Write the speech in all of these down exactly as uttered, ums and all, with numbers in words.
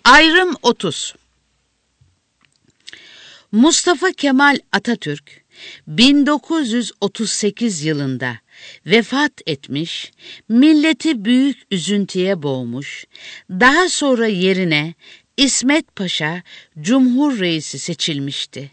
Ayrım otuz. Mustafa Kemal Atatürk bin dokuz yüz otuz sekiz yılında vefat etmiş, milleti büyük üzüntüye boğmuş, daha sonra yerine İsmet Paşa Cumhur Reisi seçilmişti.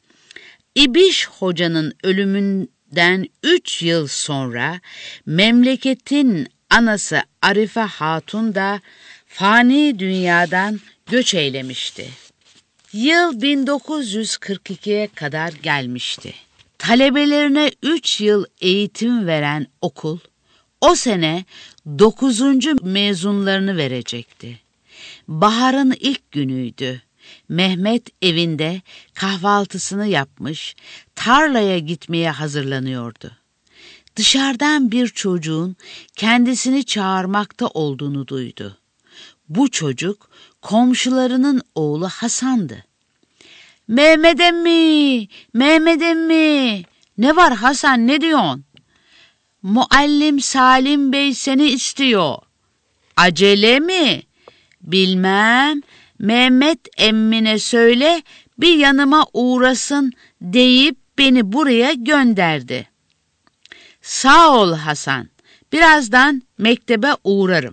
İbiş Hoca'nın ölümünden üç yıl sonra memleketin anası Arife Hatun da fani dünyadan göç eylemişti. Yıl bin dokuz yüz kırk ikiye kadar gelmişti. Talebelerine üç yıl eğitim veren okul, o sene dokuzuncu mezunlarını verecekti. Baharın ilk günüydü. Mehmet evinde kahvaltısını yapmış, tarlaya gitmeye hazırlanıyordu. Dışarıdan bir çocuğun kendisini çağırmakta olduğunu duydu. Bu çocuk komşularının oğlu Hasan'dı. "Mehmet emmi, Mehmet emmi, ne var Hasan, ne diyorsun?" "Muallim Salim Bey seni istiyor." "Acele mi?" "Bilmem, Mehmet emmine söyle bir yanıma uğrasın deyip beni buraya gönderdi." "Sağ ol Hasan, birazdan mektebe uğrarım."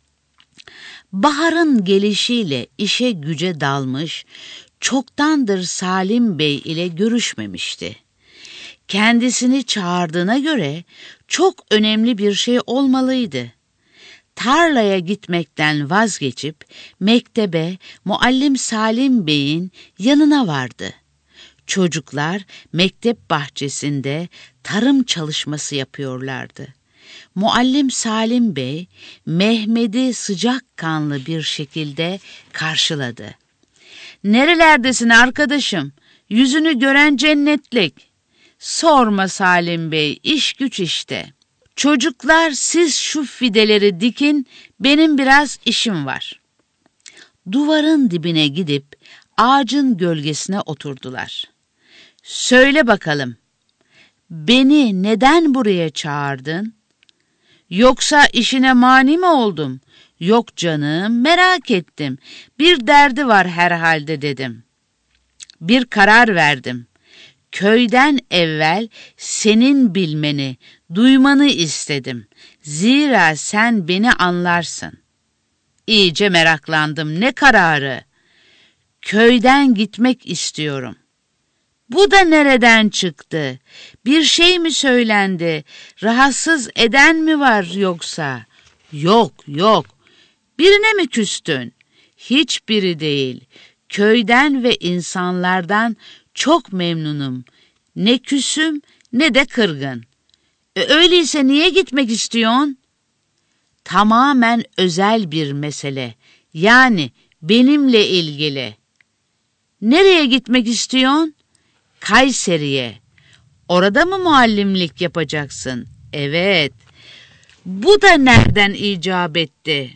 Baharın gelişiyle işe güce dalmış, çoktandır Salim Bey ile görüşmemişti. Kendisini çağırdığına göre çok önemli bir şey olmalıydı. Tarlaya gitmekten vazgeçip mektebe Muallim Salim Bey'in yanına vardı. Çocuklar mektep bahçesinde tarım çalışması yapıyorlardı. Muallim Salim Bey, Mehmet'i sıcakkanlı bir şekilde karşıladı. "Nerelerdesin arkadaşım? Yüzünü gören cennetlik." "Sorma Salim Bey, iş güç işte." "Çocuklar siz şu fideleri dikin, benim biraz işim var." Duvarın dibine gidip ağacın gölgesine oturdular. "Söyle bakalım, beni neden buraya çağırdın? Yoksa işine mani mi oldum?" "Yok canım, merak ettim. Bir derdi var herhalde," dedim. "Bir karar verdim. Köyden evvel senin bilmeni, duymanı istedim. Zira sen beni anlarsın." "İyice meraklandım. Ne kararı?" "Köyden gitmek istiyorum." "Bu da nereden çıktı? Bir şey mi söylendi? Rahatsız eden mi var yoksa?" "Yok, yok. Birine mi küstün?" "Hiçbiri değil. Köyden ve insanlardan çok memnunum. Ne küsüm ne de kırgın." E, öyleyse niye gitmek istiyorsun?" "Tamamen özel bir mesele. Yani benimle ilgili." "Nereye gitmek istiyorsun?" "Kayseri'ye." "Orada mı muallimlik yapacaksın?" "Evet." "Bu da nereden icap etti?"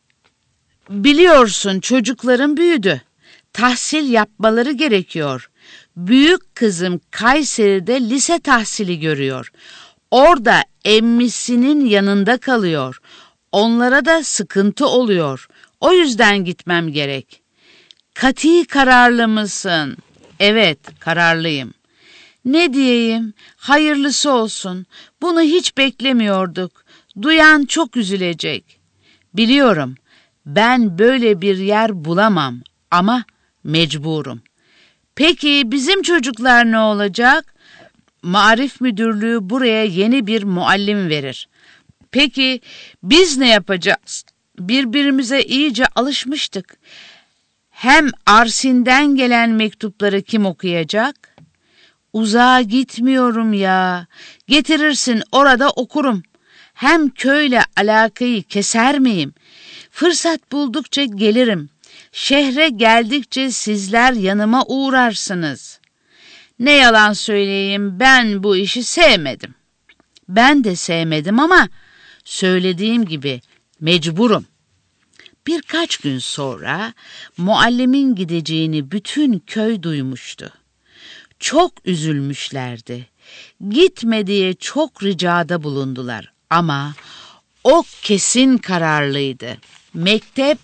"Biliyorsun çocukların büyüdü. Tahsil yapmaları gerekiyor. Büyük kızım Kayseri'de lise tahsili görüyor. Orada emmisinin yanında kalıyor. Onlara da sıkıntı oluyor. O yüzden gitmem gerek." "Kati kararlı mısın?" "Evet, kararlıyım." "Ne diyeyim? Hayırlısı olsun. Bunu hiç beklemiyorduk. Duyan çok üzülecek." "Biliyorum. Ben böyle bir yer bulamam ama mecburum." "Peki bizim çocuklar ne olacak?" "Maarif Müdürlüğü buraya yeni bir muallim verir." "Peki biz ne yapacağız? Birbirimize iyice alışmıştık. Hem Arsin'den gelen mektupları kim okuyacak?" "Uzağa gitmiyorum ya. Getirirsin, orada okurum. Hem köyle alakayı keser miyim? Fırsat buldukça gelirim. Şehre geldikçe sizler yanıma uğrarsınız." "Ne yalan söyleyeyim, ben bu işi sevmedim." "Ben de sevmedim ama söylediğim gibi mecburum." Birkaç gün sonra muallimin gideceğini bütün köy duymuştu. Çok üzülmüşlerdi. Gitme diye çok ricada bulundular ama o kesin kararlıydı. Mektep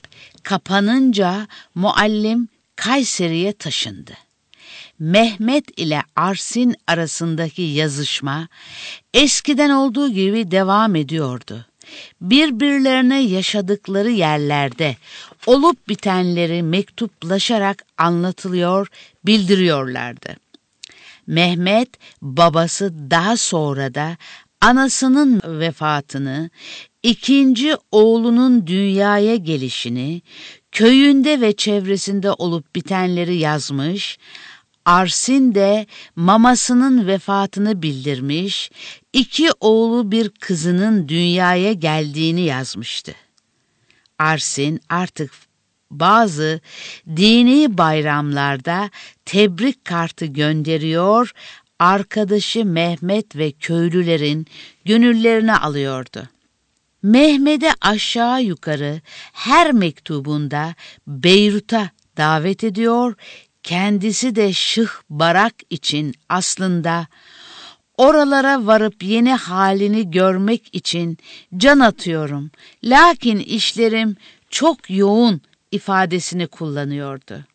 kapanınca muallim Kayseri'ye taşındı. Mehmet ile Arsin arasındaki yazışma eskiden olduğu gibi devam ediyordu. Birbirlerine yaşadıkları yerlerde olup bitenleri mektuplaşarak anlatılıyor, bildiriyorlardı. Mehmet babası daha sonra da anasının vefatını, ikinci oğlunun dünyaya gelişini, köyünde ve çevresinde olup bitenleri yazmış, Arsin de mamasının vefatını bildirmiş, iki oğlu bir kızının dünyaya geldiğini yazmıştı. Arsin artık bazı dini bayramlarda tebrik kartı gönderiyor, arkadaşı Mehmet ve köylülerin gönüllerini alıyordu. Mehmet'e aşağı yukarı her mektubunda Beyrut'a davet ediyor, kendisi de Şıh Barak için aslında oralara varıp yeni halini görmek için can atıyorum. Lakin işlerim çok yoğun ifadesini kullanıyordu.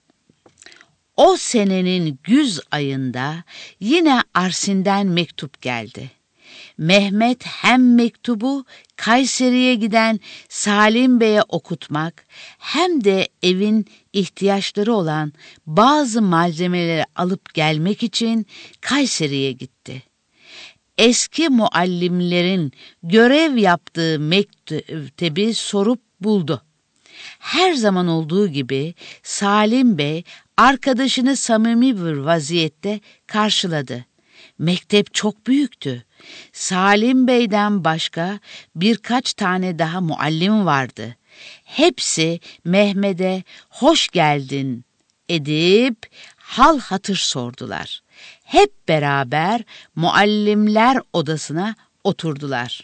O senenin güz ayında yine Arsin'den mektup geldi. Mehmet hem mektubu Kayseri'ye giden Salim Bey'e okutmak hem de evin ihtiyaçları olan bazı malzemeleri alıp gelmek için Kayseri'ye gitti. Eski muallimlerin görev yaptığı mektebi sorup buldu. Her zaman olduğu gibi Salim Bey arkadaşını samimi bir vaziyette karşıladı. Mektep çok büyüktü. Salim Bey'den başka birkaç tane daha muallim vardı. Hepsi Mehmet'e hoş geldin edip hal hatır sordular. Hep beraber muallimler odasına oturdular.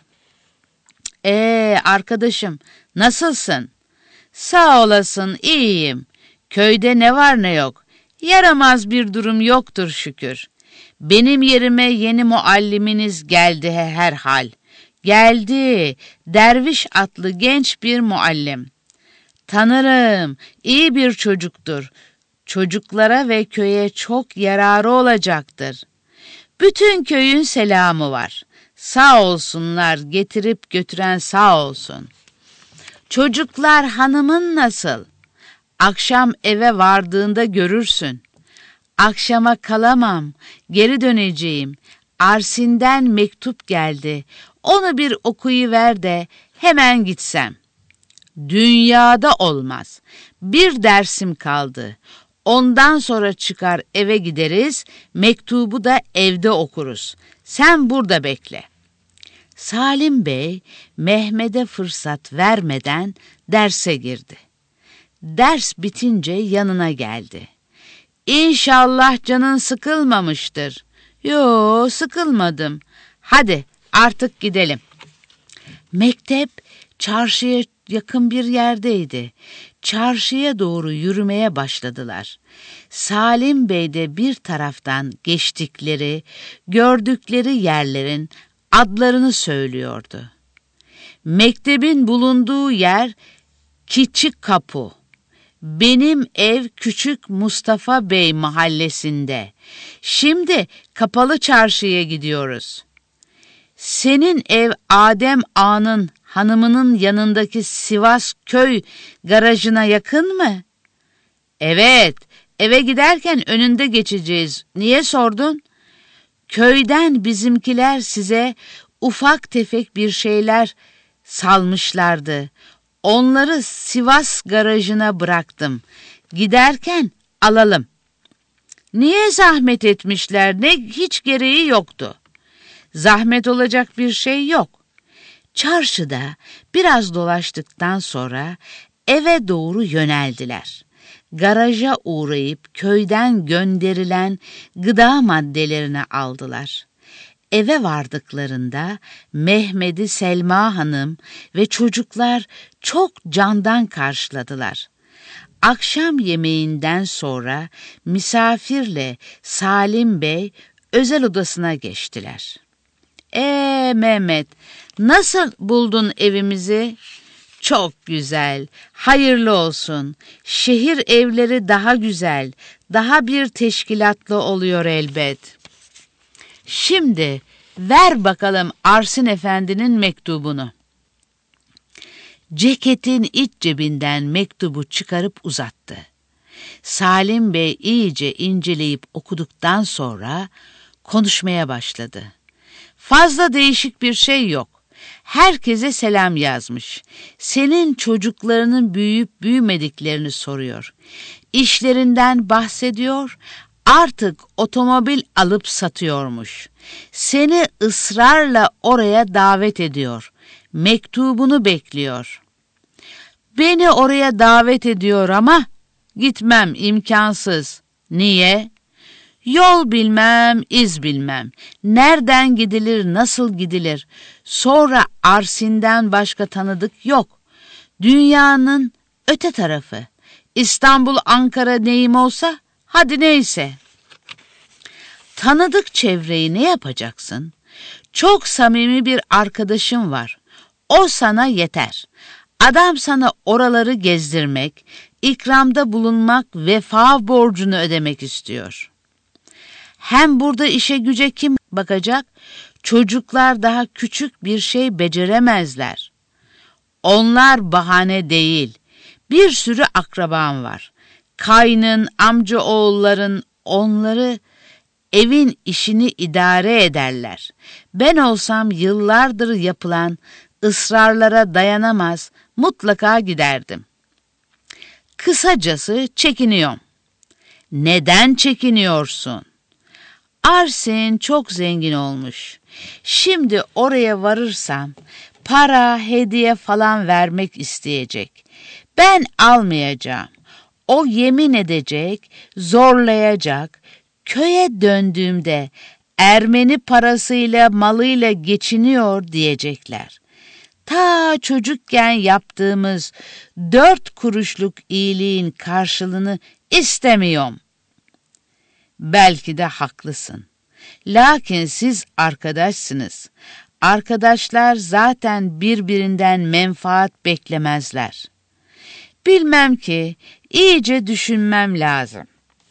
Ee arkadaşım, nasılsın? Sağ olasın, iyiyim. Köyde ne var ne yok. Yaramaz bir durum yoktur şükür. Benim yerime yeni mualliminiz geldi herhal. Geldi, derviş adlı genç bir muallim. Tanırım, iyi bir çocuktur. Çocuklara ve köye çok yararı olacaktır. Bütün köyün selamı var. Sağ olsunlar, getirip götüren sağ olsun. Çocuklar, hanımın nasıl? Akşam eve vardığında görürsün. Akşama kalamam, geri döneceğim. Arsin'den mektup geldi. Onu bir okuyuver de hemen gitsem. Dünyada olmaz. Bir dersim kaldı. Ondan sonra çıkar eve gideriz, mektubu da evde okuruz. Sen burada bekle. Salim Bey, Mehmet'e fırsat vermeden derse girdi. Ders bitince yanına geldi. İnşallah canın sıkılmamıştır. Yo, sıkılmadım. Hadi artık gidelim. Mektep çarşıya yakın bir yerdeydi. Çarşıya doğru yürümeye başladılar. Salim Bey de bir taraftan geçtikleri, gördükleri yerlerin adlarını söylüyordu. Mektebin bulunduğu yer Küçük Kapı. Benim ev Küçük Mustafa Bey mahallesinde. Şimdi Kapalı Çarşı'ya gidiyoruz. Senin ev Adem Ağa'nın hanımının yanındaki Sivas köy garajına yakın mı? Evet, eve giderken önünde geçeceğiz. Niye sordun? Köyden bizimkiler size ufak tefek bir şeyler salmışlardı. Onları Sivas garajına bıraktım. Giderken alalım. Niye zahmet etmişler? Ne hiç gereği yoktu. Zahmet olacak bir şey yok. Çarşıda biraz dolaştıktan sonra eve doğru yöneldiler. Garaja uğrayıp köyden gönderilen gıda maddelerini aldılar. Eve vardıklarında Mehmet'i Selma Hanım ve çocuklar çok candan karşıladılar. Akşam yemeğinden sonra misafirle Salim Bey özel odasına geçtiler. Ee Mehmet, nasıl buldun evimizi? Çok güzel, hayırlı olsun. Şehir evleri daha güzel, daha bir teşkilatlı oluyor elbet. Şimdi ver bakalım Arsin Efendi'nin mektubunu. Ceketin iç cebinden mektubu çıkarıp uzattı. Salim Bey iyice inceleyip okuduktan sonra konuşmaya başladı. Fazla değişik bir şey yok. Herkese selam yazmış. Senin çocuklarının büyüyüp büyümediklerini soruyor. İşlerinden bahsediyor. Artık otomobil alıp satıyormuş. Seni ısrarla oraya davet ediyor. Mektubunu bekliyor. Beni oraya davet ediyor ama gitmem imkansız. Niye? Yol bilmem, iz bilmem. Nereden gidilir, nasıl gidilir? Sonra Arsin'den başka tanıdık yok. Dünyanın öte tarafı. İstanbul, Ankara neyim olsa, hadi neyse. Tanıdık çevreyi ne yapacaksın? Çok samimi bir arkadaşım var. O sana yeter. Adam sana oraları gezdirmek, ikramda bulunmak, vefa borcunu ödemek istiyor. Hem burada işe güce kim bakacak? Çocuklar daha küçük bir şey beceremezler. Onlar bahane değil. Bir sürü akraban var. Kaynın, amca oğulların, onları evin işini idare ederler. Ben olsam yıllardır yapılan ısrarlara dayanamaz, mutlaka giderdim. Kısacası çekiniyorum. Neden çekiniyorsun? Arsin çok zengin olmuş. Şimdi oraya varırsam para, hediye falan vermek isteyecek. Ben almayacağım. O yemin edecek, zorlayacak. Köye döndüğümde Ermeni parasıyla, malıyla geçiniyor diyecekler. Ta çocukken yaptığımız dört kuruşluk iyiliğin karşılığını istemiyorum. Belki de haklısın. Lakin siz arkadaşsınız. Arkadaşlar zaten birbirinden menfaat beklemezler. Bilmem ki, iyice düşünmem lazım.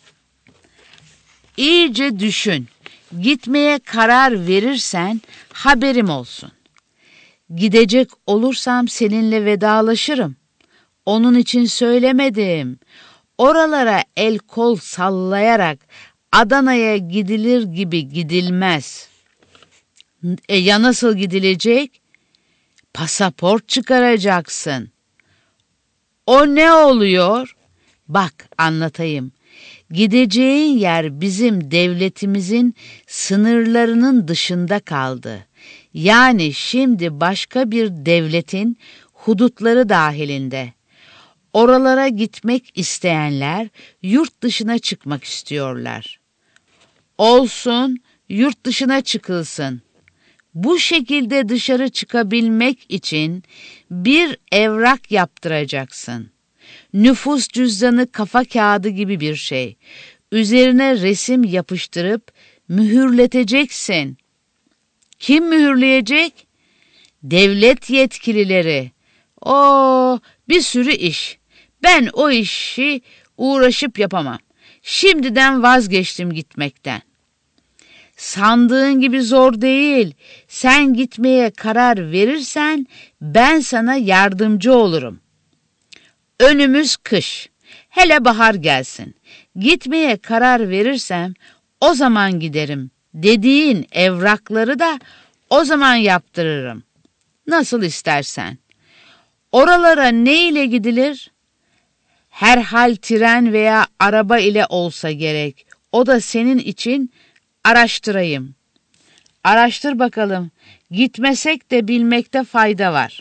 İyice düşün. Gitmeye karar verirsen haberim olsun. Gidecek olursam seninle vedalaşırım. Onun için söylemedim. Oralara el kol sallayarak Adana'ya gidilir gibi gidilmez. E ya nasıl gidilecek? Pasaport çıkaracaksın. O ne oluyor? Bak anlatayım. Gideceğin yer bizim devletimizin sınırlarının dışında kaldı. Yani şimdi başka bir devletin hudutları dahilinde. Oralara gitmek isteyenler yurt dışına çıkmak istiyorlar. Olsun, yurt dışına çıkılsın. Bu şekilde dışarı çıkabilmek için bir evrak yaptıracaksın. Nüfus cüzdanı kafa kağıdı gibi bir şey. Üzerine resim yapıştırıp mühürleteceksin. Kim mühürleyecek? Devlet yetkilileri. Oo, bir sürü iş. Ben o işi uğraşıp yapamam. Şimdiden vazgeçtim gitmekten. Sandığın gibi zor değil. Sen gitmeye karar verirsen ben sana yardımcı olurum. Önümüz kış. Hele bahar gelsin. Gitmeye karar verirsem o zaman giderim. Dediğin evrakları da o zaman yaptırırım. Nasıl istersen. Oralara ne ile gidilir? Herhal tren veya araba ile olsa gerek. O da senin için araştırayım. Araştır bakalım. Gitmesek de bilmekte fayda var.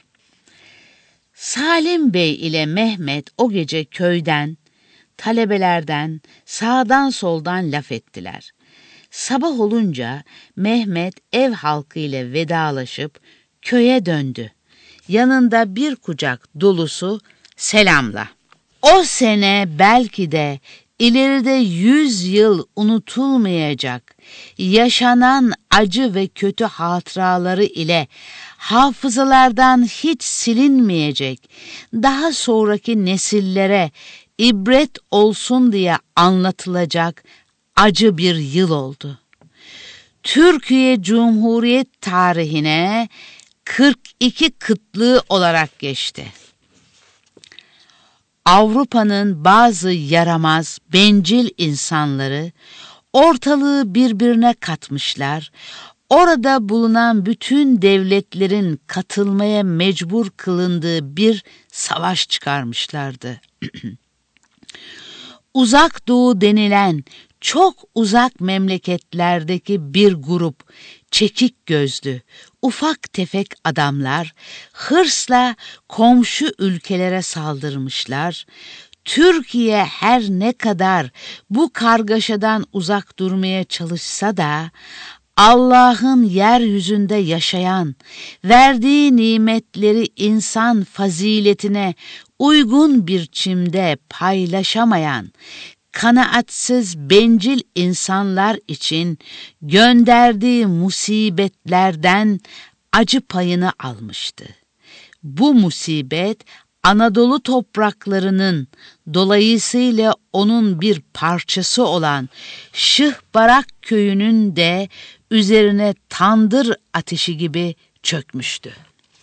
Salim Bey ile Mehmet o gece köyden, talebelerden, sağdan soldan laf ettiler. Sabah olunca Mehmet ev halkı ile vedalaşıp köye döndü. Yanında bir kucak dolusu selamla. O sene belki de ileride yüz yıl unutulmayacak, yaşanan acı ve kötü hatıraları ile hafızalardan hiç silinmeyecek, daha sonraki nesillere ibret olsun diye anlatılacak acı bir yıl oldu. Türkiye Cumhuriyet tarihine kırk iki kıtlığı olarak geçti. Avrupa'nın bazı yaramaz, bencil insanları ortalığı birbirine katmışlar, orada bulunan bütün devletlerin katılmaya mecbur kılındığı bir savaş çıkarmışlardı. Uzak Doğu denilen çok uzak memleketlerdeki bir grup çekik gözlü, ufak tefek adamlar hırsla komşu ülkelere saldırmışlar. Türkiye her ne kadar bu kargaşadan uzak durmaya çalışsa da Allah'ın yeryüzünde yaşayan, verdiği nimetleri insan faziletine uygun bir biçimde paylaşamayan, kanaatsiz bencil insanlar için gönderdiği musibetlerden acı payını almıştı. Bu musibet Anadolu topraklarının, dolayısıyla onun bir parçası olan Şıhbarak köyünün de üzerine tandır ateşi gibi çökmüştü.